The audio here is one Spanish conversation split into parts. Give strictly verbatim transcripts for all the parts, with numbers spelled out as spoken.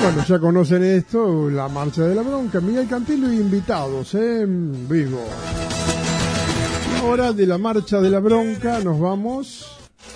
Bueno, ya conocen esto, la Marcha de la Bronca, Miguel Cantilo y invitados en vivo. Ahora de la Marcha de la Bronca nos vamos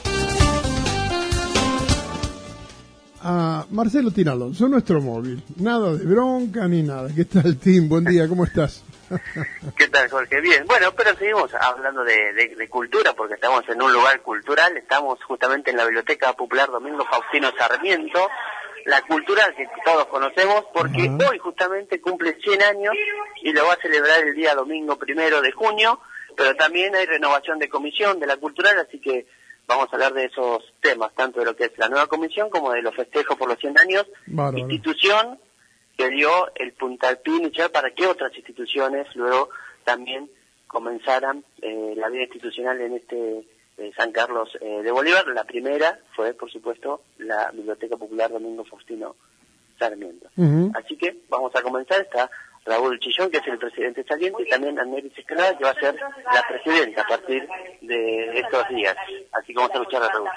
a Marcelo Tirado, son nuestro móvil. Nada de bronca ni nada. ¿Qué tal, Tim? Buen día, ¿cómo estás? ¿Qué tal, Jorge? Bien. Bueno, pero seguimos hablando de, de, de cultura, porque estamos en un lugar cultural. Estamos justamente en la Biblioteca Popular Domingo Faustino Sarmiento. La cultura que todos conocemos, porque uh-huh. hoy justamente cumple cien años y lo va a celebrar el día domingo primero de junio, pero también hay renovación de comisión de la cultural, así que vamos a hablar de esos temas, tanto de lo que es la nueva comisión como de los festejos por los cien años, Bárbaro. Institución que dio el puntapié inicial para que otras instituciones luego también comenzaran eh, la vida institucional en este eh, San Carlos eh, de Bolívar. La primera fue, por supuesto, la Biblioteca Popular Domingo Faustino Sarmiento. Uh-huh. Así que vamos a comenzar. Está Raúl Chillón, que es el presidente saliente, y también Aneris Escalada, que va a ser la presidenta a partir de estos días. Así que vamos a escuchar a Raúl.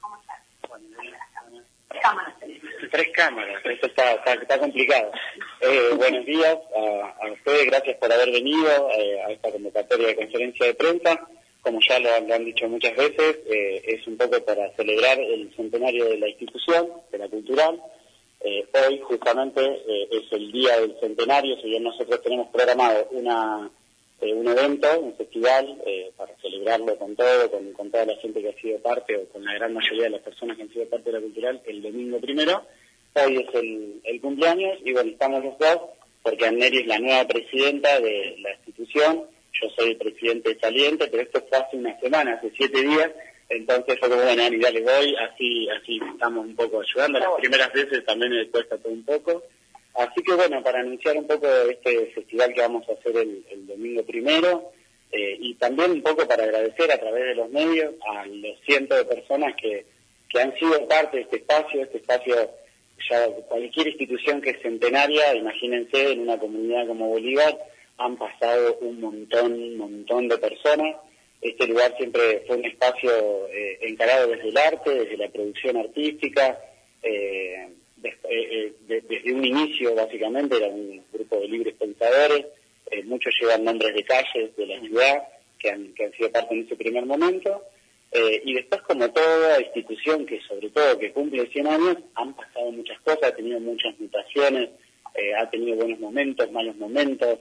Tres cámaras, esto está, está, está complicado. Eh, buenos días a, a ustedes, gracias por haber venido eh, a esta convocatoria de conferencia de prensa. Como ya lo, lo han dicho muchas veces, eh, es un poco para celebrar el centenario de la institución, de la cultural. Eh, hoy justamente eh, es el día del centenario, si bien nosotros tenemos programado una eh, un evento, un festival, eh, para celebrarlo con todo, con, con toda la gente que ha sido parte, o con la gran mayoría de las personas que han sido parte de la cultural, el domingo primero. Hoy es el, el cumpleaños, y bueno, estamos los dos, porque Anneri es la nueva presidenta de la institución, yo soy el presidente saliente, pero esto fue hace una semana, hace siete días, entonces fue como, bueno, Ani, dale, voy, así así estamos un poco ayudando. Las primeras veces también me cuesta todo un poco. Así que bueno, para anunciar un poco este festival que vamos a hacer el, el domingo primero, eh, y también un poco para agradecer a través de los medios a los cientos de personas que, que han sido parte de este espacio, este espacio, ya cualquier institución que es centenaria, imagínense, en una comunidad como Bolívar, han pasado un montón, un montón de personas. Este lugar siempre fue un espacio eh, encarado desde el arte, desde la producción artística, eh, de, eh, de, desde un inicio básicamente era un grupo de libres pensadores, eh, muchos llevan nombres de calles de la ciudad que han, que han sido parte en ese primer momento, eh, y después, como toda institución que sobre todo que cumple cien años, han pasado muchas cosas, ha tenido muchas mutaciones, eh, ha tenido buenos momentos, malos momentos,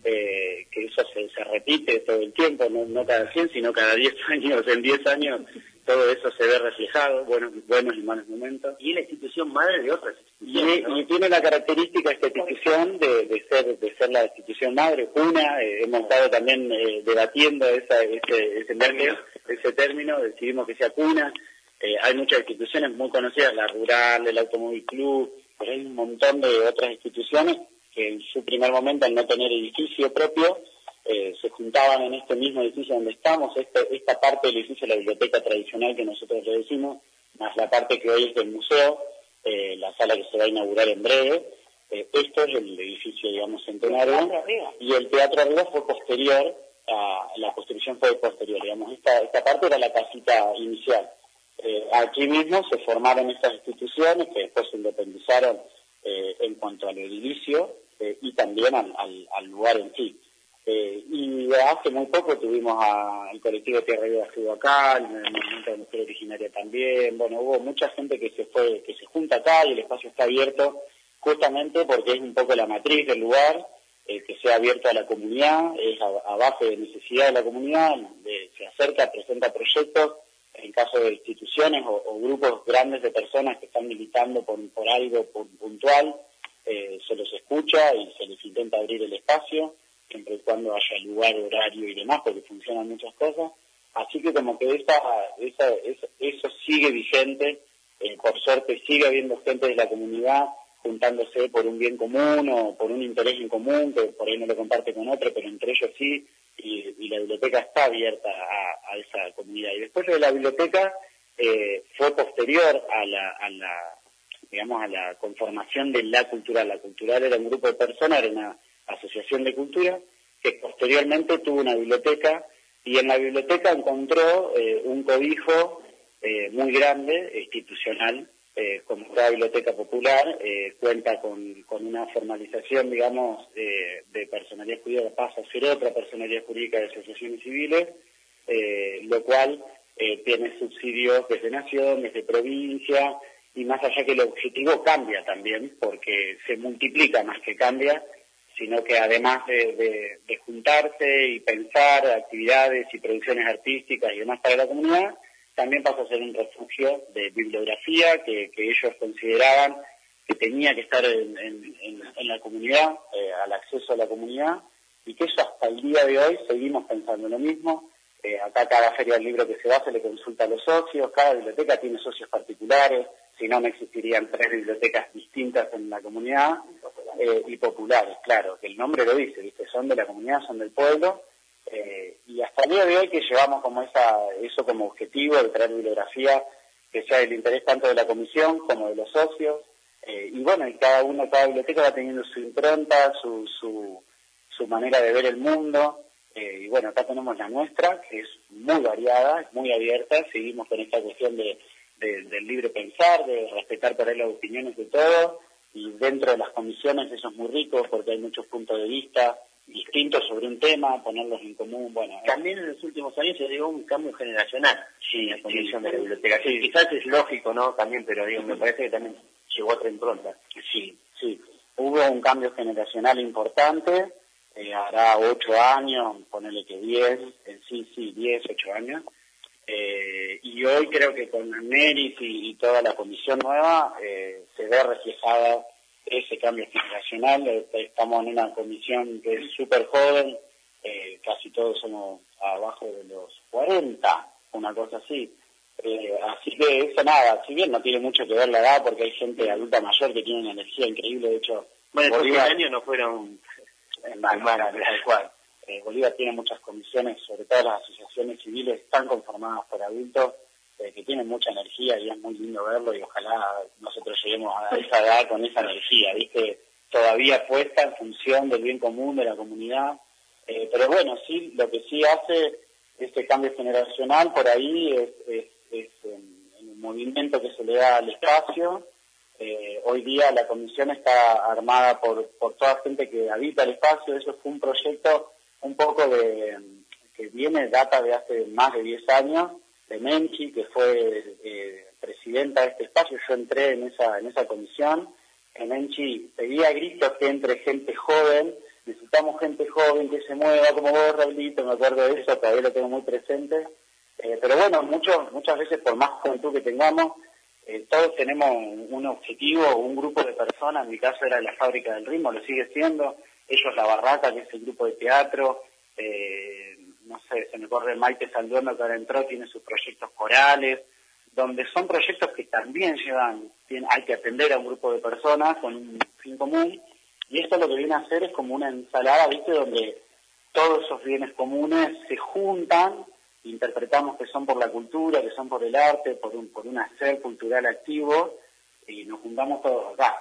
Eh, que eso se, se repite todo el tiempo, no, no cada cien, sino cada diez años. En diez años todo eso se ve reflejado, buenos, buenos y malos momentos. Y la institución madre de otras instituciones, y, ¿no? y tiene la característica esta institución de, de ser de ser la institución madre, cuna. Eh, hemos estado también eh, debatiendo esa, ese, ese, término, ese término, decidimos que sea cuna. Eh, hay muchas instituciones muy conocidas, la Rural, el Automóvil Club, pero hay un montón de otras instituciones que en su primer momento, al no tener edificio propio, eh, se juntaban en este mismo edificio donde estamos, este, esta parte del edificio, la biblioteca tradicional que nosotros le decimos, más la parte que hoy es del museo, eh, la sala que se va a inaugurar en breve. Eh, esto es el edificio, digamos, centenario, y el teatro arriba fue posterior, a, la construcción fue posterior, digamos, esta, esta parte era la casita inicial. Eh, aquí mismo se formaron estas instituciones que después se independizaron eh, en cuanto al edificio, Eh, y también al, al, al lugar en sí. Eh, y hace muy poco tuvimos al colectivo Tierra Viva estuvo acá, el movimiento de mujer originaria también, bueno, hubo mucha gente que se fue, que se junta acá, y el espacio está abierto justamente porque es un poco la matriz del lugar, eh, que sea abierto a la comunidad, es a, a base de necesidad de la comunidad, de, se acerca, presenta proyectos, en caso de instituciones o, o grupos grandes de personas que están militando por, por algo por, puntual, Eh, se los escucha y se les intenta abrir el espacio, siempre y cuando haya lugar, horario y demás, porque funcionan muchas cosas. Así que como que esa, esa, esa, eso sigue vigente, eh, por suerte sigue habiendo gente de la comunidad juntándose por un bien común o por un interés en común, que por ahí no lo comparte con otro, pero entre ellos sí, y, y la biblioteca está abierta a, a esa comunidad. Y después de la biblioteca eh, fue posterior a la... A la digamos, a la conformación de la cultural. La cultural era un grupo de personas, era una asociación de cultura, que posteriormente tuvo una biblioteca, y en la biblioteca encontró eh, un cobijo eh, muy grande, institucional, eh, como toda biblioteca popular, eh, cuenta con, con una formalización, digamos, eh, de personalidad jurídica, pasa a ser otra personalidad jurídica de asociaciones civiles, eh, lo cual eh, tiene subsidios desde nación, desde provincia, y más allá que el objetivo cambia también, porque se multiplica más que cambia, sino que además de, de, de juntarse y pensar actividades y producciones artísticas y demás para la comunidad, también pasa a ser un refugio de bibliografía que, que ellos consideraban que tenía que estar en, en, en, en la comunidad, eh, al acceso a la comunidad, y que eso hasta el día de hoy seguimos pensando lo mismo. Eh, acá cada feria del libro que se va se le consulta a los socios, cada biblioteca tiene socios particulares, si no, no existirían tres bibliotecas distintas en la comunidad, eh, y populares, claro, que el nombre lo dice, ¿viste? Son de la comunidad, son del pueblo, eh, y hasta el día de hoy que llevamos como esa, eso como objetivo de traer bibliografía que sea del interés tanto de la comisión como de los socios, eh, y bueno, y cada uno, cada biblioteca va teniendo su impronta, su, su, su manera de ver el mundo, eh, y bueno, acá tenemos la nuestra, que es muy variada, es muy abierta, seguimos con esta cuestión de, de del libre pensar, de respetar por ahí las opiniones de todos, y dentro de las comisiones eso es muy rico porque hay muchos puntos de vista distintos sobre un tema, ponerlos en común, bueno. También en los últimos años se dio un cambio generacional sí, en la comisión sí, de la biblioteca. Sí. Quizás es lógico, ¿no? También, pero digo, me parece que también llegó otra impronta. Sí, sí. Hubo un cambio generacional importante, eh, hará ocho años, ponele que diez, eh, sí, sí, diez, ocho años. Eh, y hoy creo que con Neris y, y toda la comisión nueva eh, se ve reflejada ese cambio generacional. Eh, estamos en una comisión que es súper joven, eh, casi todos somos abajo de los cuarenta, una cosa así. Eh, así que eso nada, si bien no tiene mucho que ver la edad, porque hay gente adulta mayor que tiene una energía increíble, de hecho... Bueno, estos Bolívar, años no fueron en mal, malos, tal cual. Eh, Bolívar tiene muchas comisiones, sobre todo las asociaciones civiles, están conformadas por adultos eh, que tienen mucha energía y es muy lindo verlo y ojalá nosotros lleguemos a esa edad con esa energía, ¿viste? Todavía puesta en función del bien común de la comunidad. Eh, pero bueno, sí, lo que sí hace este cambio generacional por ahí es, es, es en, en el movimiento que se le da al espacio. Eh, hoy día la comisión está armada por, por toda gente que habita el espacio. Eso fue un proyecto un poco de que viene, data de hace más de diez años, de Menchi, que fue eh, presidenta de este espacio. Yo entré en esa en esa comisión. Que Menchi pedía a gritos que entre gente joven, necesitamos gente joven que se mueva como vos, Raulito, me acuerdo de eso, todavía lo tengo muy presente. Eh, pero bueno, muchos, muchas veces por más juventud que tengamos, eh, todos tenemos un objetivo, un grupo de personas. En mi caso era la Fábrica del Ritmo, lo sigue siendo. Ellos La Barraca, que es el grupo de teatro. Eh, no sé, se me corre Maite Salduendo, que ahora entró, tiene sus proyectos corales, donde son proyectos que también llevan, tienen, hay que atender a un grupo de personas con un fin común. Y esto lo que viene a hacer es como una ensalada, ¿viste? Donde todos esos bienes comunes se juntan, interpretamos que son por la cultura, que son por el arte, por un, por un hacer cultural activo, y nos juntamos todos acá.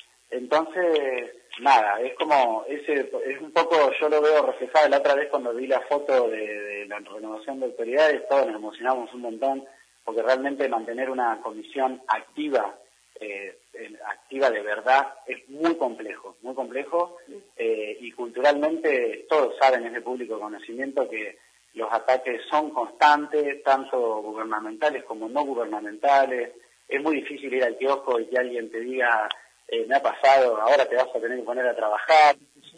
Entonces, nada, es como, ese es un poco, yo lo veo reflejado la otra vez cuando vi la foto de, de la renovación de autoridades, todos nos emocionamos un montón, porque realmente mantener una comisión activa, eh, activa de verdad, es muy complejo, muy complejo, eh, y culturalmente todos saben, es de público conocimiento, que los ataques son constantes, tanto gubernamentales como no gubernamentales. Es muy difícil ir al kiosco y que alguien te diga, eh, me ha pasado, ahora te vas a tener que poner a trabajar.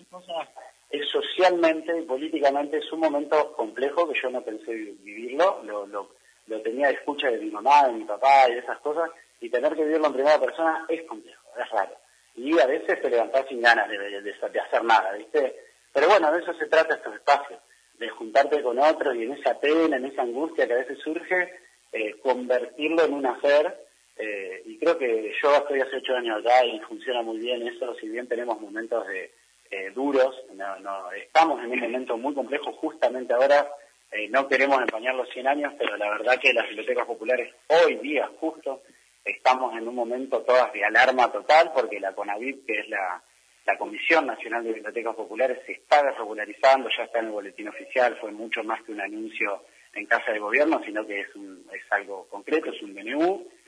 Es socialmente y políticamente es un momento complejo que yo no pensé vivirlo, lo, lo, lo tenía de escucha de mi mamá, de mi papá y de esas cosas, y tener que vivirlo en primera persona es complejo, es raro. Y a veces te levantás sin ganas de, de, de hacer nada, ¿viste? Pero bueno, de eso se trata estos espacios, de juntarte con otros y en esa pena, en esa angustia que a veces surge, eh, convertirlo en un hacer. Eh, y creo que yo estoy hace ocho años acá y funciona muy bien eso, si bien tenemos momentos de eh, duros, no, no, estamos en un momento muy complejo justamente ahora. Eh, no queremos empañar los cien años, pero la verdad que las bibliotecas populares hoy día justo estamos en un momento todas de alarma total, porque la CONAVIP, que es la, la Comisión Nacional de Bibliotecas Populares, se está desregularizando, ya está en el boletín oficial, fue mucho más que un anuncio en Casa de Gobierno, sino que es, un, es algo concreto, es un D N U. Eh,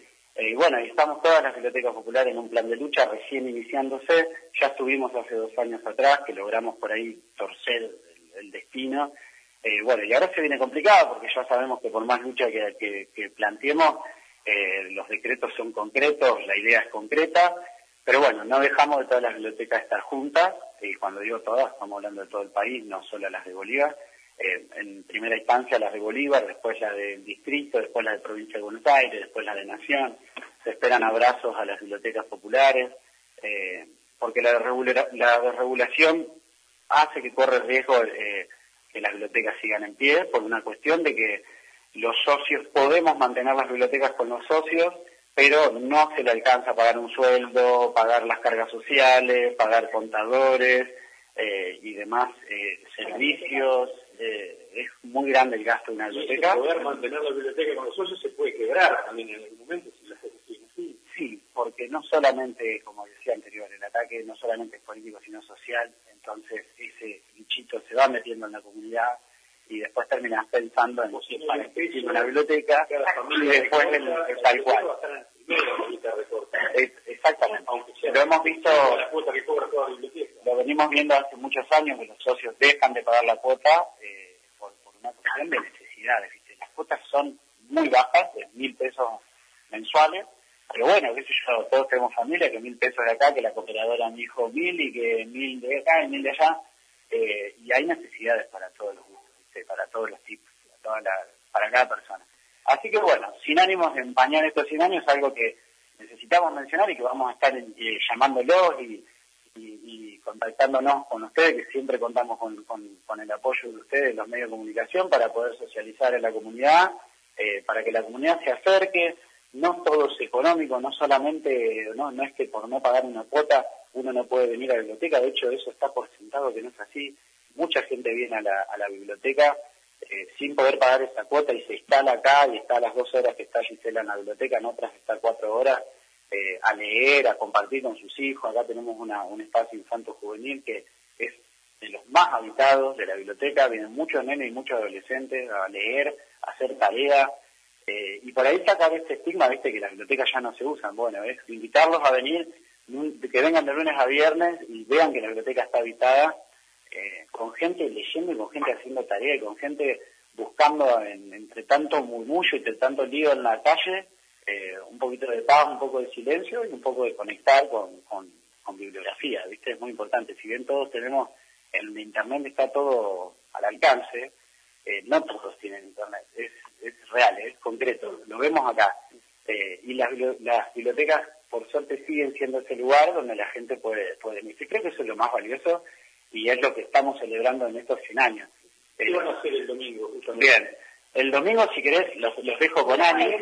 Eh, y bueno, y estamos todas las bibliotecas populares en un plan de lucha recién iniciándose. Ya estuvimos hace dos años atrás, que logramos por ahí torcer el, el destino. Eh, bueno, y ahora se viene complicado porque ya sabemos que por más lucha que, que, que planteemos, eh, los decretos son concretos, la idea es concreta, pero bueno, no dejamos de todas las bibliotecas estar juntas, y cuando digo todas, estamos hablando de todo el país, no solo las de Bolívar. Eh, en primera instancia las de Bolívar, después la del distrito, después la de provincia de Buenos Aires, después la de Nación. Se esperan abrazos a las bibliotecas populares, eh, porque la, regula la desregulación hace que corre riesgo eh, que las bibliotecas sigan en pie, por una cuestión de que los socios, podemos mantener las bibliotecas con los socios, pero no se le alcanza a pagar un sueldo, pagar las cargas sociales, pagar contadores eh, y demás eh, servicios. Eh, es muy grande el gasto de una biblioteca. Y poder mantener la biblioteca con los socios se puede quebrar también en algún momento si las cosas siguen así. Sí, porque no solamente, como decía anterior, el ataque no solamente es político sino social, entonces ese bichito se va metiendo en la comunidad y después terminas pensando en si para inscribirse en una biblioteca y después el, el tal cual. Es, exactamente. Lo hemos visto, lo venimos viendo hace muchos años que los socios dejan de pagar la cuota eh, por, por una cuestión de necesidades. ¿Viste? Las cuotas son muy bajas, de mil pesos mensuales, pero bueno, qué sé yo, todos tenemos familia, que mil pesos de acá, que la cooperadora me dijo mil y que mil de acá y mil de allá, eh, y hay necesidades para todos los gustos, ¿viste? Para todos los tipos, para, toda la, para cada persona. Así que bueno, sin ánimos de empañar estos cien años, algo que necesitamos mencionar y que vamos a estar eh, llamándolos y, y, y contactándonos con ustedes, que siempre contamos con, con, con el apoyo de ustedes, los medios de comunicación, para poder socializar en la comunidad, eh, para que la comunidad se acerque. No todo es económico, no solamente, no, no es que por no pagar una cuota uno no puede venir a la biblioteca, de hecho eso está por sentado que no es así. Mucha gente viene a la, a la biblioteca eh, sin poder pagar esa cuota y se instala acá y está a las dos horas que está Gisela en la biblioteca, en otras está cuatro horas eh, a leer, a compartir con sus hijos. Acá tenemos una, un espacio infanto-juvenil que es de los más habitados de la biblioteca, vienen muchos nenes y muchos adolescentes a leer, a hacer tareas. Eh, y por ahí sacar este estigma, viste, que las bibliotecas ya no se usan. Bueno, es invitarlos a venir, que vengan de lunes a viernes y vean que la biblioteca está habitada, eh, con gente leyendo y con gente haciendo tarea y con gente buscando en, entre tanto murmullo y entre tanto lío en la calle, eh, un poquito de paz, un poco de silencio y un poco de conectar con, con, con bibliografía, viste, es muy importante. Si bien todos tenemos, en internet está todo al alcance, eh, no todos tienen internet, es es real, es concreto, lo vemos acá. Eh, y las, las bibliotecas, por suerte, siguen siendo ese lugar donde la gente puede, puede venir. Creo que eso es lo más valioso y es lo que estamos celebrando en estos cien años. ¿Qué van a hacer el domingo? Justamente? Bien, el domingo, si querés, los, los dejo con Ani. Eh,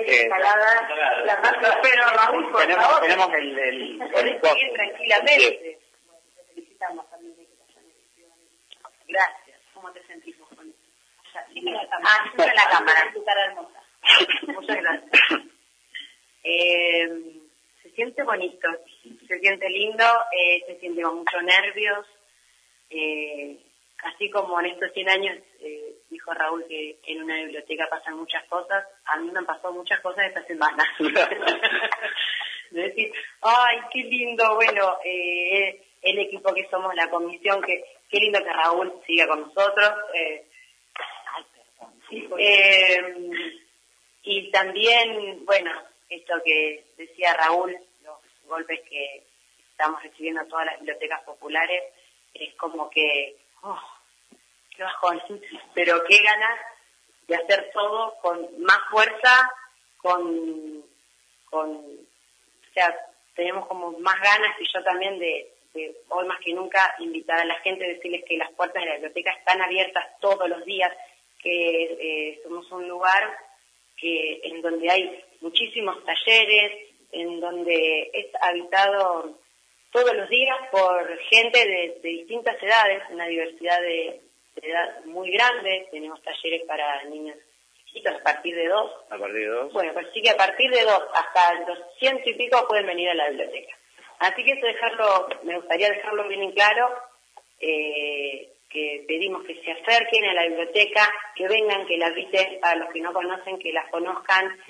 pero Raúl, por tenemos, favor, tenemos el... el, el, el seguir tranquilamente. Bueno, te felicitamos también de que te hayan elegido. Gracias. ¿Cómo te sentís vos con eso? Ah, sí, en la cámara, tu cara hermosa. Muchas gracias. Eh, se siente bonito, se siente lindo, eh, se siente con muchos nervios. Eh, así como en estos cien años, eh, dijo Raúl que en una biblioteca pasan muchas cosas, a mí me han pasado muchas cosas esta semana. De decir, ay, qué lindo, bueno, eh, el equipo que somos, la comisión, que qué lindo que Raúl siga con nosotros. Eh, Sí, eh, y también, bueno, esto que decía Raúl, los golpes que estamos recibiendo a todas las bibliotecas populares, es como que, oh, qué bajón, pero qué ganas de hacer todo con más fuerza, con, con, o sea, tenemos como más ganas, y yo también de, de hoy más que nunca invitar a la gente, decirles que las puertas de la biblioteca están abiertas todos los días, que eh, somos un lugar que en donde hay muchísimos talleres, en donde es habitado todos los días por gente de, de distintas edades, una diversidad de, de edad muy grande. Tenemos talleres para niños chiquitos a partir de dos. A partir de dos. Bueno, pues sí que a partir de dos hasta los ciento y pico pueden venir a la biblioteca. Así que eso dejarlo, me gustaría dejarlo bien en claro. Eh, que pedimos que se acerquen a la biblioteca, que vengan, que la visiten, a los que no conocen, que las conozcan,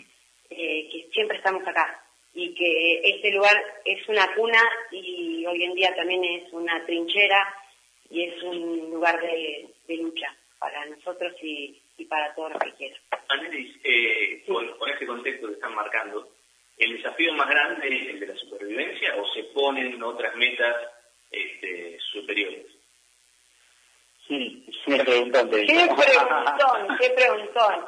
eh, que siempre estamos acá y que este lugar es una cuna y hoy en día también es una trinchera y es un lugar de, de lucha para nosotros y, y para todos los que quieran. Anelis, eh, sí. con, con este contexto que están marcando, ¿el desafío más grande es el de la supervivencia o se ponen otras metas este, superiores? Sí, me preguntón. ¿Qué preguntón? ¿Qué preguntón?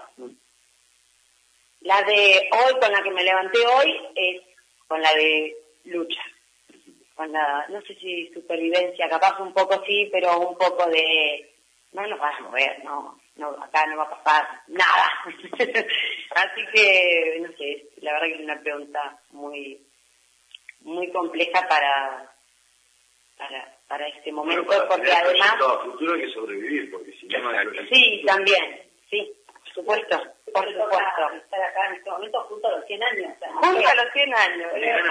La de hoy, con la que me levanté hoy, es con la de lucha. Con la, no sé si supervivencia, capaz un poco sí, pero un poco de, no nos vas a mover, no, no, acá no va a pasar nada. Así que, no sé, la verdad que es una pregunta muy, muy compleja para, para, para este momento, bueno, para porque además... a futuro hay que sobrevivir, porque si no, no hay... Sí, también, sí, por supuesto, por supuesto. Estar acá en este momento junto a los cien años. Junto a los cien años.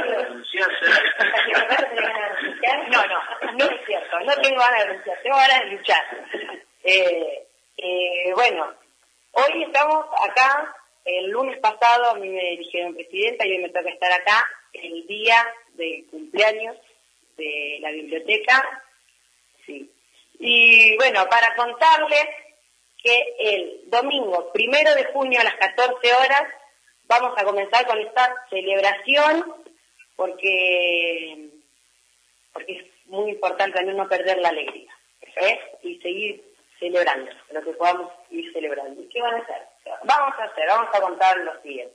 No, no, no es cierto, no tengo ganas de renunciar, tengo ganas de luchar. Eh, eh, bueno, hoy estamos acá, el lunes pasado a mí me eligieron presidenta y hoy me toca estar acá el día del cumpleaños de la biblioteca, sí. Y bueno, para contarles que el domingo primero de junio a las catorce horas vamos a comenzar con esta celebración porque, porque es muy importante también no perder la alegría, ¿eh? Y seguir celebrando, lo que podamos ir celebrando. ¿Y qué van a hacer? Vamos a hacer, vamos a contar lo siguiente.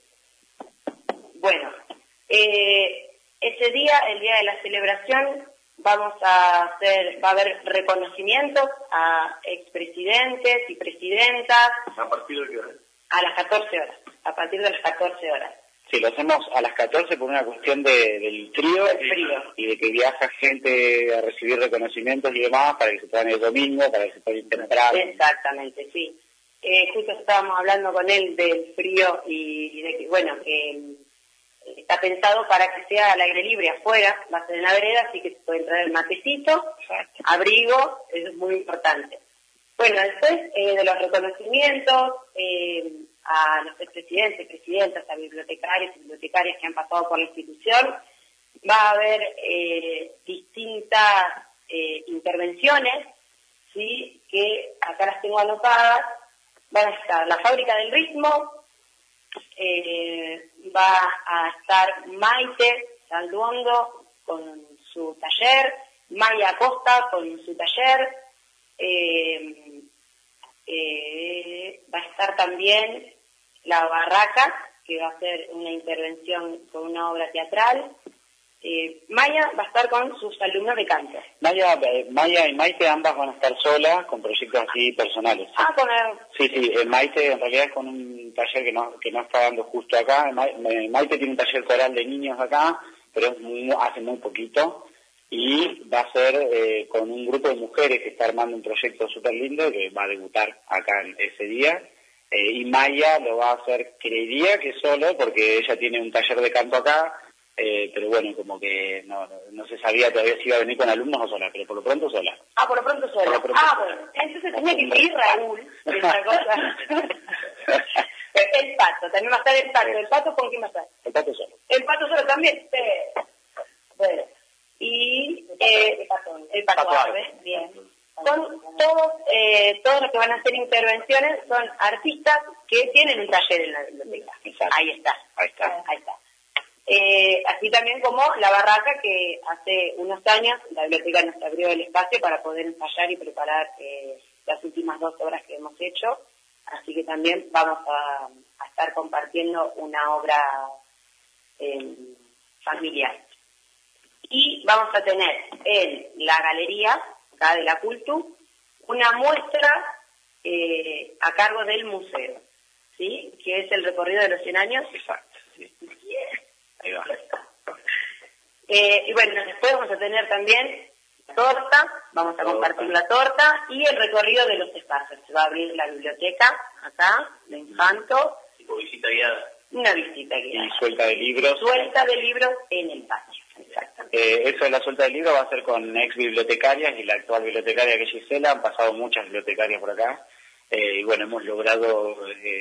Bueno, eh, ese día, el día de la celebración, vamos a hacer, va a haber reconocimientos a expresidentes y presidentas. ¿A partir de qué hora? A las catorce horas, a partir de las catorce horas. Sí, lo hacemos a las catorce por una cuestión de, del frío, del frío y de que viaja gente a recibir reconocimientos y demás para que se puedan ir el domingo, para que se puedan ir temprano. Exactamente, sí. Eh, justo estábamos hablando con él del frío y, y de que, bueno, que eh, está pensado para que sea al aire libre afuera, va a ser en la vereda, así que se puede traer el matecito, exacto, abrigo, eso es muy importante. Bueno, después eh, de los reconocimientos eh, a los expresidentes, presidentas, a bibliotecarios y bibliotecarias que han pasado por la institución, va a haber eh, distintas eh, intervenciones, ¿sí?, que acá las tengo anotadas. Van a estar la Fábrica del Ritmo, eh, va a estar Maite Salduondo con su taller, Maya Acosta con su taller, eh, eh, va a estar también La Barraca, que va a hacer una intervención con una obra teatral. Eh, Maya va a estar con sus alumnos de canto. Maya, eh, Maya y Maite ambas van a estar solas con proyectos así personales. ¿Sí? Ah, con el... Sí, sí, eh, Maite en realidad es con un taller que no que no está dando justo acá. Ma, eh, Maite tiene un taller coral de niños acá, pero es muy, hace muy poquito. Y va a ser eh, con un grupo de mujeres que está armando un proyecto súper lindo que va a debutar acá en ese día. Eh, y Maya lo va a hacer, creería que solo, porque ella tiene un taller de canto acá. Eh, pero bueno, como que no, no, no se sabía todavía si iba a venir con alumnos o sola, pero por lo pronto sola. Ah, por lo pronto sola. Por lo pronto ah, sola. Bueno, entonces tenía que ir Raúl, esa cosa. El Pato, también va a estar el Pato. ¿El Pato con quién va a estar? El Pato solo. El Pato solo también. Sí. Bueno, y eh, el Pato, el Pato, Pato Arbe, bien. Son todos, eh, todos los que van a hacer intervenciones son artistas que tienen un taller en la biblioteca. Exacto. Ahí está. Ahí está. Ahí está. Eh, así también como La Barraca, que hace unos años la biblioteca nos abrió el espacio para poder ensayar y preparar eh, las últimas dos obras que hemos hecho, así que también vamos a, a estar compartiendo una obra eh, familiar. Y vamos a tener en la galería, acá de la Cultu, una muestra eh, a cargo del museo, ¿sí?, que es el recorrido de los cien años. Exacto, sí. Yeah. Ahí va. Eh, y bueno, después vamos a tener también la torta, vamos a compartir la torta y el recorrido de los espacios. Se va a abrir la biblioteca acá, de Infanto. Tipo visita guiada. Una visita guiada. Y suelta de libros. Suelta de libros en el patio. Exacto. Eh, eso de la suelta de libros va a ser con ex bibliotecarias y la actual bibliotecaria que es Gisela. Han pasado muchas bibliotecarias por acá. Eh, y bueno, hemos logrado... Eh,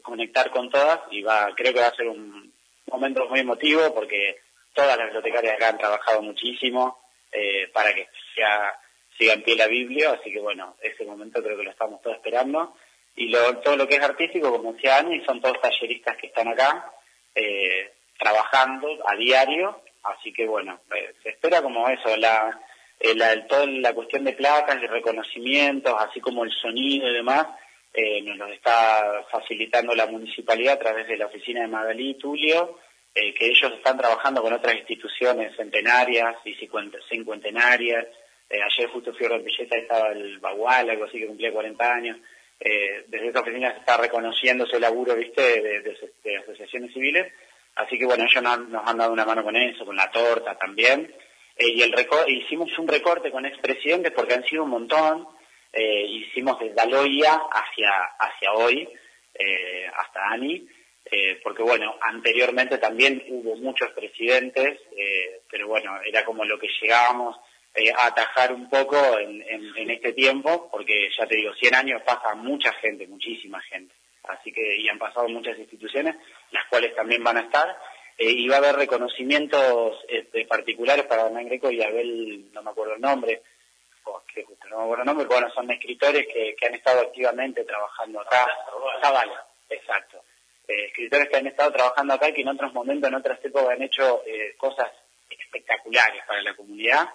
conectar con todas y va, creo que va a ser un momento muy emotivo porque todas las bibliotecarias acá han trabajado muchísimo eh, para que siga, siga en pie la Biblia, así que bueno, ese momento creo que lo estamos todos esperando. Y lo, todo lo que es artístico, como decía Ani, son todos talleristas que están acá eh, trabajando a diario, así que bueno, eh, se espera como eso, la, eh, la, toda la cuestión de placas y reconocimientos, así como el sonido y demás, eh, nos lo está facilitando la municipalidad a través de la oficina de Magalí y Tulio, eh, que ellos están trabajando con otras instituciones centenarias y cincuentenarias. Eh, ayer justo fui a Rompilleta, estaba el Bagual, algo así que cumplía cuarenta años. Eh, desde esta oficina se está reconociendo ese laburo, viste, de, de, de asociaciones civiles, así que bueno, ellos nos, nos han dado una mano con eso, con la torta también, eh, y el recor hicimos un recorte con expresidentes porque han sido un montón, eh, hicimos desde Aloia hacia, hacia hoy, eh, hasta Ani, eh, porque bueno, anteriormente también hubo muchos presidentes, eh, pero bueno, era como lo que llegábamos Eh, a atajar un poco en, en, en este tiempo, porque ya te digo, cien años pasa mucha gente, muchísima gente, así que, y han pasado muchas instituciones, las cuales también van a estar, eh, y va a haber reconocimientos este, particulares para Hernán Greco y Abel, no me acuerdo el nombre, oh, que justo no me acuerdo el nombre, pero bueno, son escritores que, que han estado activamente trabajando acá, Zavala, exacto, eh, escritores que han estado trabajando acá y que en otros momentos, en otras épocas han hecho eh, cosas espectaculares para la comunidad,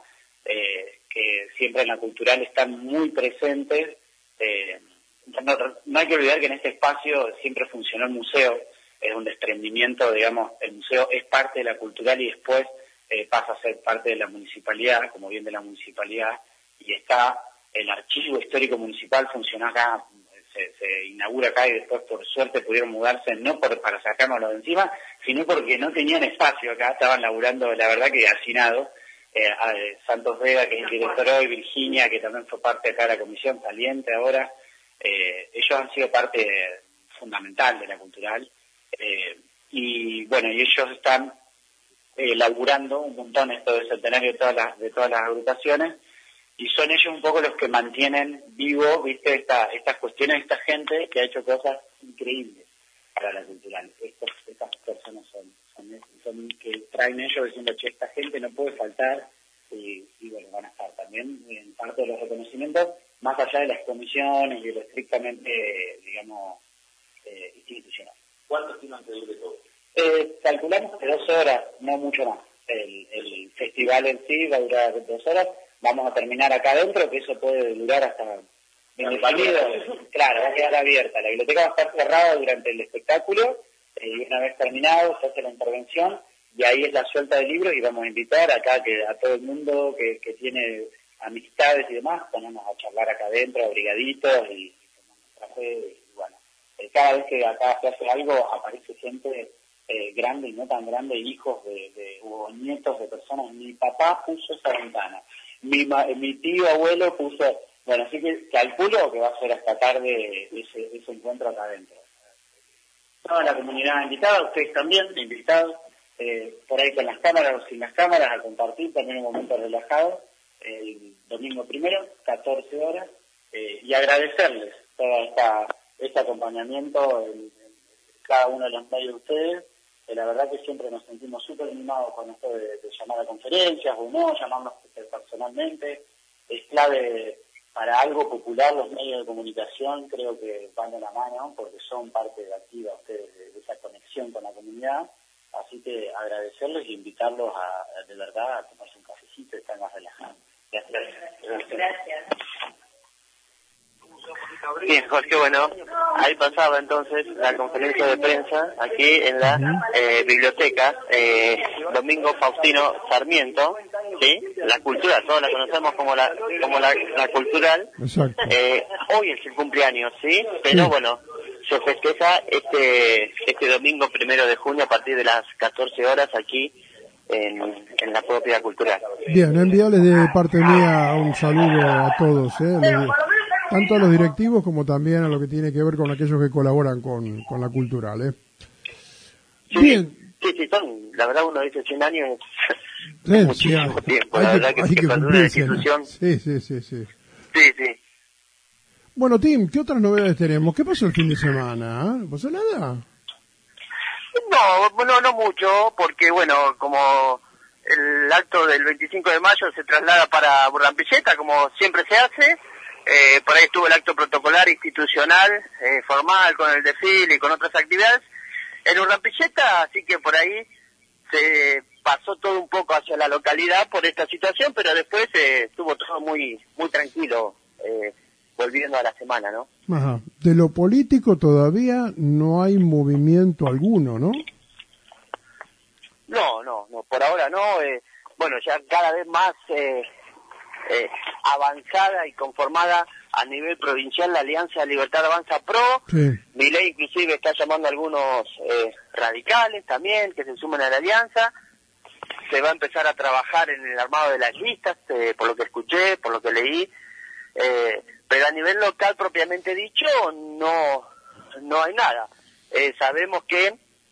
Eh, que siempre en la cultural están muy presentes. Eh, no, no hay que olvidar que en este espacio siempre funcionó el museo, es un desprendimiento, digamos, el museo es parte de la cultural y después eh, pasa a ser parte de la municipalidad, como bien de la municipalidad, y está el archivo histórico municipal, funcionó acá, se, se inaugura acá y después por suerte pudieron mudarse, no por, para sacárnoslo de encima, sino porque no tenían espacio acá, estaban laburando, la verdad que hacinados. Eh, a Santos Vega, que es el director hoy, Virginia, que también fue parte acá de la comisión saliente ahora, eh, ellos han sido parte fundamental de la cultural, eh, y bueno, y ellos están eh, laburando un montón esto del centenario de todas las, de todas las agrupaciones, y son ellos un poco los que mantienen vivo, viste, esta, estas cuestiones, esta gente que ha hecho cosas increíbles para la cultural. Estos, estas personas son Son que traen ellos diciendo, che, esta gente no puede faltar, y, y bueno, van a estar también en parte de los reconocimientos, más allá de las comisiones y de lo estrictamente, digamos, eh, institucional. ¿Cuánto estiman que dure todo? Eh, calculamos que dos horas, no mucho más. El, el festival en sí va a durar dos horas, vamos a terminar acá adentro, que eso puede durar hasta... Indefinido. Claro, va a quedar abierta. La biblioteca va a estar cerrada durante el espectáculo, y una vez terminado se hace la intervención y ahí es la suelta de libros y vamos a invitar acá que a todo el mundo que, que tiene amistades y demás, ponemos a charlar acá adentro, abrigaditos y, y tomamos café y bueno, eh, cada vez que acá se hace algo aparece gente eh, grande y no tan grande, hijos de, de o nietos de personas. Mi papá puso esa ventana, mi, mi tío abuelo puso, bueno, así que calculo que va a ser hasta tarde ese, ese encuentro acá adentro. Toda la comunidad invitada, ustedes también invitados, eh, por ahí con las cámaras o sin las cámaras, a compartir también un momento relajado, el domingo primero, catorce horas, eh, y agradecerles todo esta, este acompañamiento en, en cada uno de los medios de ustedes. Eh, la verdad que siempre nos sentimos súper animados con esto de, de llamar a conferencias o no, llamarnos personalmente. Es clave para algo popular, los medios de comunicación creo que van de la mano porque son parte activa ustedes de, de esa conexión con la comunidad, así que agradecerles e invitarlos a, de verdad, a tomarse un cafecito y estar más relajados. Gracias. Gracias. Gracias. Bien, Jorge, bueno, ahí pasaba entonces la conferencia de prensa aquí en la eh, biblioteca, eh, Domingo Faustino Sarmiento, ¿sí? La cultural, todos la conocemos como la como la, la cultural. Exacto. Eh, hoy es el cumpleaños, ¿sí? Pero Sí. bueno, se festeja este este domingo primero de junio a partir de las catorce horas aquí en, en la propia cultural. Bien, enviarles de parte mía un saludo a todos, ¿eh? Le- tanto a los directivos como también a lo que tiene que ver con aquellos que colaboran con, con la cultural, ¿eh? Sí, Bien. sí, sí, son, la verdad uno dice cien años, Sí, sí, muchísimo hay, tiempo, hay la que, verdad que, hay que que perdure la cumplirse, ¿no? institución. Sí, sí, sí, sí. Sí, sí. Bueno, Tim, ¿qué otras novedades tenemos? ¿Qué pasó el fin de semana? ¿Eh? ¿No pasó nada? No, no, no mucho, porque bueno, como el acto del veinticinco de mayo se traslada para Burrampilleta, como siempre se hace, eh, por ahí estuvo el acto protocolar institucional, eh, formal, con el desfile y con otras actividades en Burrampilleta, así que por ahí se pasó todo un poco hacia la localidad por esta situación, pero después eh, estuvo todo muy muy tranquilo, eh, volviendo a la semana, ¿no? Ajá. De lo político todavía no hay movimiento alguno, ¿no? No, no, no, por ahora no. Eh, bueno, ya cada vez más eh, eh, avanzada y conformada a nivel provincial la Alianza Libertad Avanza Pro. Sí. Milei inclusive está llamando a algunos eh, radicales también que se sumen a la alianza. Se va a empezar a trabajar en el armado de las listas, eh, por lo que escuché, por lo que leí. Eh, pero a nivel local propiamente dicho no no hay nada. Eh, sabemos que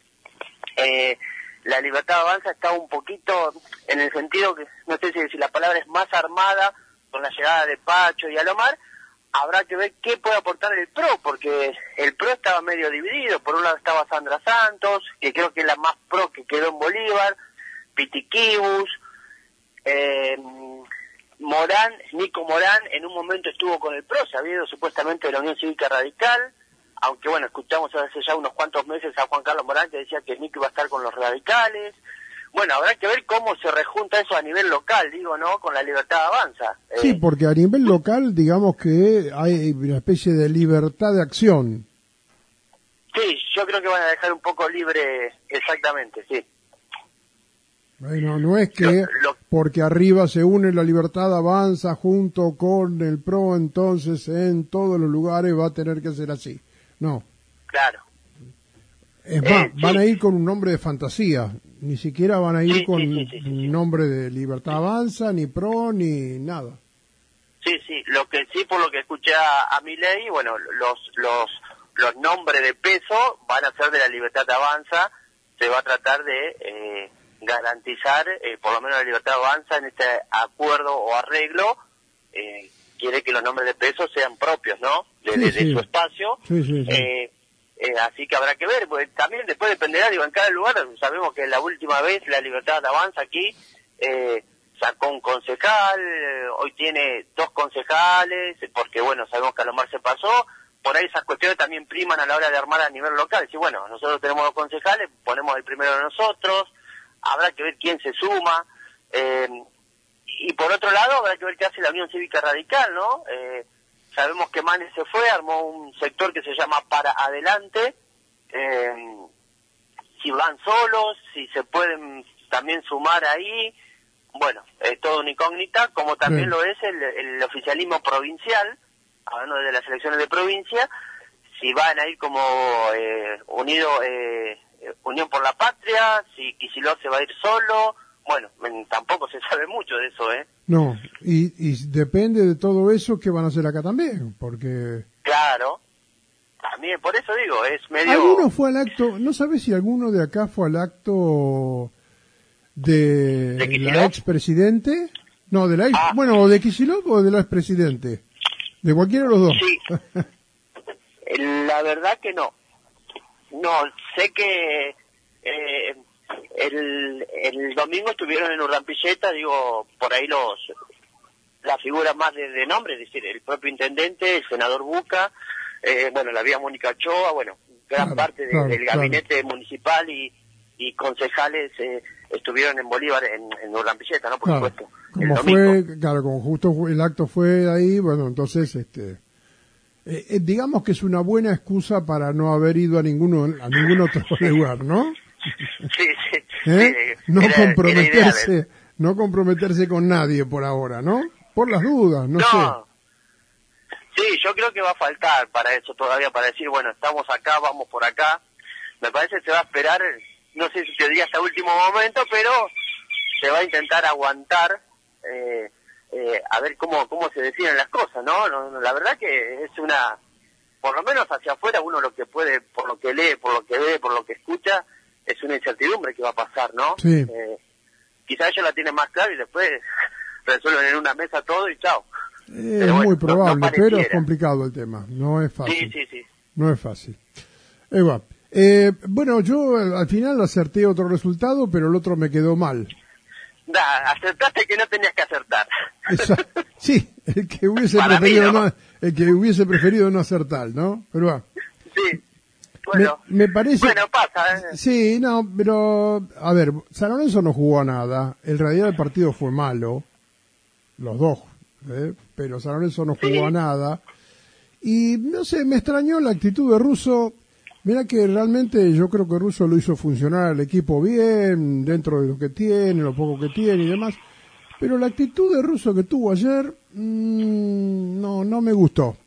eh, la Libertad Avanza está un poquito en el sentido que, no sé si, si la palabra es más armada con la llegada de Pacho y Alomar. Habrá que ver qué puede aportar el P R O, porque el P R O estaba medio dividido. Por un lado estaba Sandra Santos, que creo que es la más pro que quedó en Bolívar, Pitiquibus, eh, Morán, Nico Morán en un momento estuvo con el P R O, se había ido supuestamente de la Unión Cívica Radical, aunque bueno, escuchamos hace ya unos cuantos meses a Juan Carlos Morán que decía que Nico iba a estar con los radicales. Bueno, habrá que ver cómo se rejunta eso a nivel local, digo, ¿no? Con la Libertad Avanza. Sí, Eh, porque a nivel local, digamos que hay una especie de libertad de acción. sí, yo creo que van a dejar un poco libre, exactamente, sí. Bueno, no es que Lo- lo- porque arriba se une la Libertad Avanza junto con el P R O, entonces en todos los lugares va a tener que ser así. No. Claro. Es Eh, más, sí. van a ir con un nombre de fantasía. Ni siquiera van a ir Sí, con sí, sí, sí, sí, sí. nombre de Libertad Avanza, ni P R O, ni nada. Sí, sí, lo que sí, por lo que escuché a, a Milei, bueno, los los los nombres de peso van a ser de la Libertad Avanza, se va a tratar de eh, garantizar, eh, por lo menos la Libertad Avanza en este acuerdo o arreglo, eh, quiere que los nombres de peso sean propios, ¿no? De, Sí, de- de sí. su espacio. Sí, sí, sí. Eh, eh, así que habrá que ver, pues también después dependerá, digo, en cada lugar, sabemos que la última vez la Libertad Avanza aquí eh, sacó un concejal, eh, hoy tiene dos concejales, porque bueno, sabemos que Alomar se pasó, por ahí esas cuestiones también priman a la hora de armar a nivel local, si bueno, nosotros tenemos dos concejales, ponemos el primero de nosotros, habrá que ver quién se suma, eh, y por otro lado habrá que ver qué hace la Unión Cívica Radical, ¿no? Eh, sabemos que Manes se fue, armó un sector que se llama Para Adelante, eh, si van solos, si se pueden también sumar ahí, bueno, es todo una incógnita, como también Bien. lo es el, el oficialismo provincial, hablando de las elecciones de provincia, si van a ir como eh, unido, eh, Unión por la Patria, si Kicillof se va a ir solo, bueno, tampoco se sabe mucho de eso, ¿eh? No, y, y depende de todo eso que van a hacer acá también, porque... Claro, también, por eso digo, es medio... ¿Alguno fue al acto, no sabes si alguno de acá fue al acto de, ¿De Kicillof? la expresidente? No, de la ex, Ah. bueno, o de Kicillof o de la expresidente, de cualquiera de los dos. Sí, la verdad que no. No, sé que eh, el, el domingo estuvieron en Urrampilleta, digo, por ahí los las figuras más de, de nombre, es decir, el propio intendente, el senador Buca, eh, bueno, la vía Mónica Ochoa, bueno, gran Claro, parte de- claro, del gabinete municipal y, y concejales eh, estuvieron en Bolívar, en, en Urrampilleta, ¿no? Por Claro, supuesto. el como domingo. fue, claro, como justo fue- el acto fue ahí, bueno, entonces, este, eh, eh, digamos que es una buena excusa para no haber ido a ninguno, a ningún otro lugar, ¿no? Sí, sí. ¿Eh? sí, No era- era ideal, comprometerse, ¿eh? no comprometerse con nadie por ahora, ¿no? Por las dudas, no, No. Sí, yo creo que va a faltar para eso todavía, para decir, bueno, estamos acá, vamos por acá. Me parece que se va a esperar, no sé si te diría hasta último momento, pero se va a intentar aguantar, eh, eh, a ver cómo cómo se deciden las cosas, ¿no? No, no, la verdad que es una, por lo menos hacia afuera uno lo que puede, por lo que lee, por lo que ve, por lo que escucha, es una incertidumbre que va a pasar, ¿no? Sí. Eh, quizás ellos la tienen más clara y después resuelven en una mesa todo y chao. Es bueno, muy probable, no, no pero es complicado el tema, no es fácil. Sí, sí, sí. No es fácil. Eva, eh, bueno, yo al final acerté otro resultado, pero el otro me quedó mal. Da, acertaste que no tenías que acertar. Esa, sí, el que hubiese preferido no. no, el que hubiese preferido no acertar, ¿no? Pero va. Sí. Bueno, me, me parece. Bueno, pasa. ¿eh? Sí, no, pero a ver, San Lorenzo no jugó a nada. En realidad el partido fue malo, los dos, ¿eh? Pero San Lorenzo no jugó sí. a nada. Y no sé, me extrañó la actitud de Russo. Mira que realmente yo creo que Russo lo hizo funcionar al equipo bien, dentro de lo que tiene, lo poco que tiene y demás. Pero la actitud de Russo que tuvo ayer, mmm, no, no me gustó.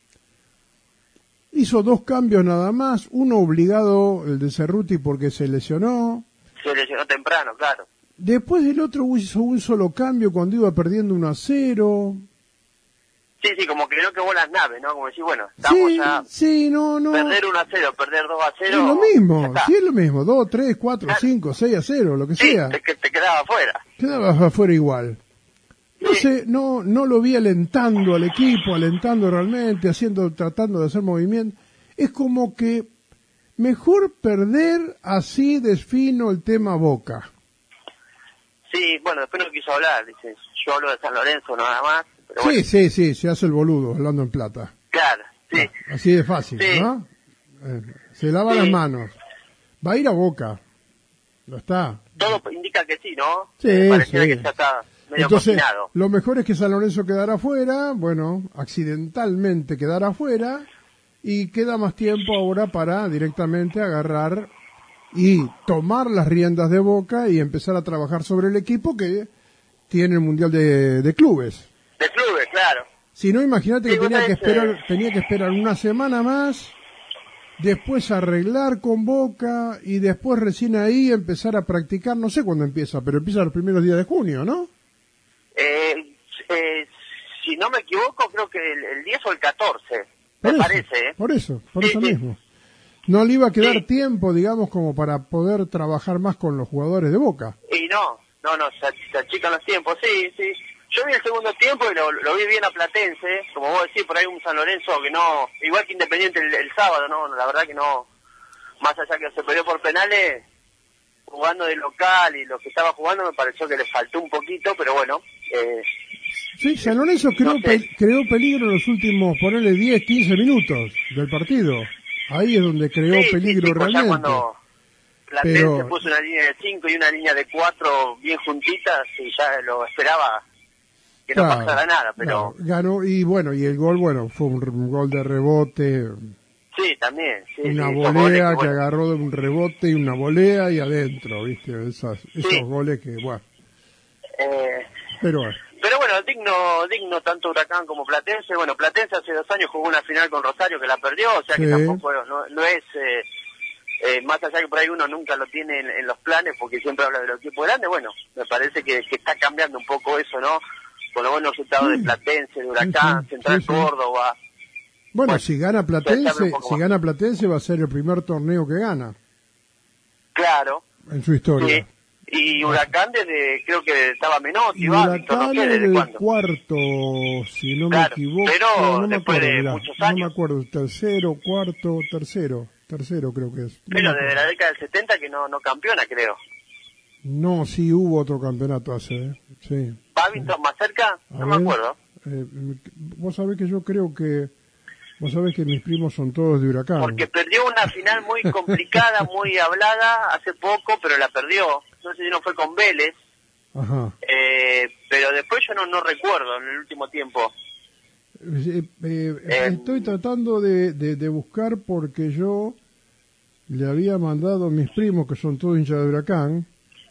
Hizo dos cambios nada más, uno obligado, el de Cerruti, porque se lesionó. Se lesionó temprano, claro. Después el otro hizo un solo cambio cuando iba perdiendo uno a cero. Sí, sí, como que no quemó las naves, ¿no? Como decir, bueno, estamos sí, ya... Sí, no, no. Perder uno a cero, perder dos a cero... Es lo mismo, sí es lo mismo, dos, tres, cuatro, cinco, seis a cero, lo que sí, sea. te, te quedaba afuera. Quedabas afuera igual. No sí. sé, no, no lo vi alentando al equipo, alentando realmente, haciendo, tratando de hacer movimiento. Es como que mejor perder, así desfino el tema Boca. Sí, bueno, después no quiso hablar, dice, yo hablo de San Lorenzo nada más. Pero sí, bueno. sí, sí, se hace el boludo hablando en plata. Claro, sí. Ah, así de fácil, sí. ¿no? Eh, se lava sí. las manos. Va a ir a Boca. ¿Lo está? Todo indica que sí, ¿no? Sí, Pareciera sí. que ya está medio Entonces, cocinado. Lo mejor es que San Lorenzo quedara afuera, bueno, accidentalmente quedara afuera, y queda más tiempo ahora para directamente agarrar y tomar las riendas de Boca y empezar a trabajar sobre el equipo que tiene el Mundial de, de Clubes. De clubes, claro. Si no, imagínate sí, que tenía que ese... esperar, tenía que esperar una semana más, después arreglar con Boca y después recién ahí empezar a practicar, no sé cuándo empieza, pero empieza los primeros días de junio, ¿no? Eh, eh, si no me equivoco, creo que el, el diez o el catorce, por me eso, parece, ¿eh? Por eso, por sí, eso sí. mismo. No le iba a quedar sí. tiempo, digamos, como para poder trabajar más con los jugadores de Boca. Y no, no, no, se, se achican los tiempos, sí, sí. Yo vi el segundo tiempo y lo, lo vi bien a Platense, como vos decís, por ahí un San Lorenzo que no, igual que Independiente el, el sábado, no, la verdad que no, más allá que se perdió por penales, jugando de local y lo que estaba jugando me pareció que le faltó un poquito, pero bueno. Eh, sí, San Lorenzo creó, no sé. pe creó peligro en los últimos, ponerle diez, quince minutos del partido. Ahí es donde creó sí, peligro sí, sí, realmente. Cuando Platense pero... puso una línea de cinco y una línea de cuatro bien juntitas y ya lo esperaba que claro, no pasara nada, pero... Claro, ganó, y bueno, y el gol, bueno, fue un, un gol de rebote. Sí, también. Sí, una sí, volea que, que bueno. agarró de un rebote y una volea y adentro, ¿viste? Esas, esos sí. goles que, bueno. Eh, pero bueno. Pero bueno, digno digno tanto Huracán como Platense. Bueno, Platense hace dos años jugó una final con Rosario que la perdió, o sea sí. que tampoco no, no es... Eh, eh, más allá que por ahí uno nunca lo tiene en, en los planes porque siempre habla de los equipos grandes, bueno, me parece que, que está cambiando un poco eso, ¿no? Con los buenos resultados sí. de Platense, de Huracán, sí, sí, Central sí, sí. Córdoba. Bueno, bueno, si gana Platense, si más. gana Platense va a ser el primer torneo que gana. Claro. En su historia. Sí. Y Huracán desde, creo que estaba Menotti, y va, Huracán no sé, en ¿desde el cuándo? cuarto, si no claro, me equivoco. Pero no me después acuerdo, de mirá, muchos no años. me acuerdo, tercero, cuarto, tercero, tercero creo que es. No pero desde la década del setenta que no, no campeona, creo. No, sí hubo otro campeonato hace, ¿eh? Sí. ¿Babington sí. más cerca? A no ver, me acuerdo. Eh, vos sabés que yo creo que, vos sabés que mis primos son todos de Huracán. Porque perdió una final muy complicada, muy hablada hace poco, pero la perdió. No sé si no fue con Vélez. Ajá. Eh, pero después yo no, no recuerdo en el último tiempo. Eh, eh, eh, estoy tratando de, de, de buscar porque yo le había mandado a mis primos, que son todos hinchas de Huracán,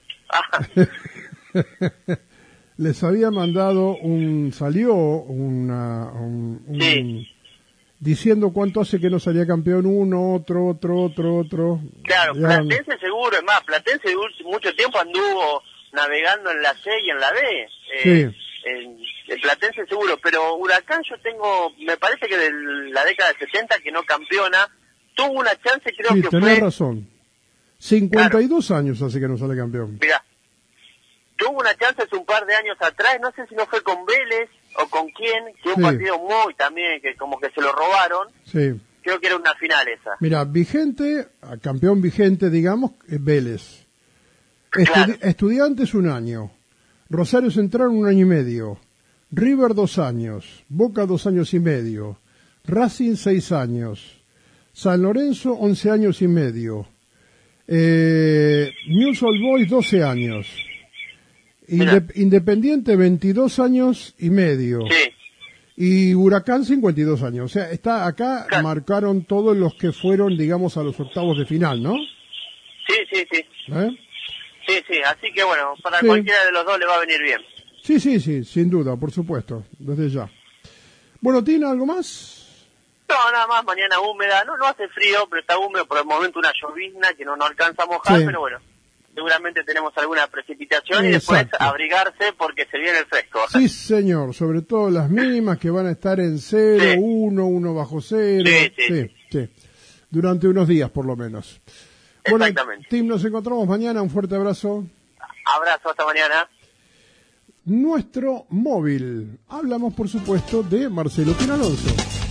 les había mandado un, salió una, un, un sí. diciendo cuánto hace que no salía campeón uno, otro, otro, otro, otro. Claro, ya, Platense seguro, es más, Platense mucho tiempo anduvo navegando en la C y en la D. Eh, sí. En, en Platense seguro, pero Huracán yo tengo, me parece que de la década del setenta que no campeona, tuvo una chance, creo sí, que tenés fue... razón. cincuenta y dos claro. años hace que no sale campeón. Mirá, tuvo una chance hace un par de años atrás, no sé si no fue con Vélez o con quién, que un Sí. partido muy también, que como que se lo robaron, Sí. creo que era una final esa. Mira, vigente, campeón vigente, digamos, es Vélez. Estudi- Claro. Estudiantes un año. Rosario Central un año y medio. River dos años. Boca dos años y medio. Racing seis años. San Lorenzo once años y medio. Eh, News Old Boys doce años. Inde- Independiente veintidós años y medio. Sí, Y Huracán cincuenta y dos años. O sea, está acá Claro. marcaron todos los que fueron, digamos, a los octavos de final, ¿no? sí, sí, sí. ¿Eh? Sí, sí, así que bueno, para Sí. cualquiera de los dos le va a venir bien. Sí, sí, sí, sin duda, por supuesto, desde ya. Bueno, ¿tiene algo más? No, nada más, mañana húmeda, no, no hace frío, pero está húmedo, por el momento una llovizna que no nos alcanza a mojar, Sí. pero bueno, seguramente tenemos alguna precipitación y después Exacto. abrigarse porque se viene el fresco. Sí, señor, sobre todo las mínimas que van a estar en cero, Sí. uno, uno bajo cero. Sí, sí, sí, sí. Durante unos días, por lo menos. Bueno, Exactamente. Tim, nos encontramos mañana, un fuerte abrazo. Abrazo, hasta mañana. Nuestro móvil. Hablamos, por supuesto, de Marcelo Pino Alonso.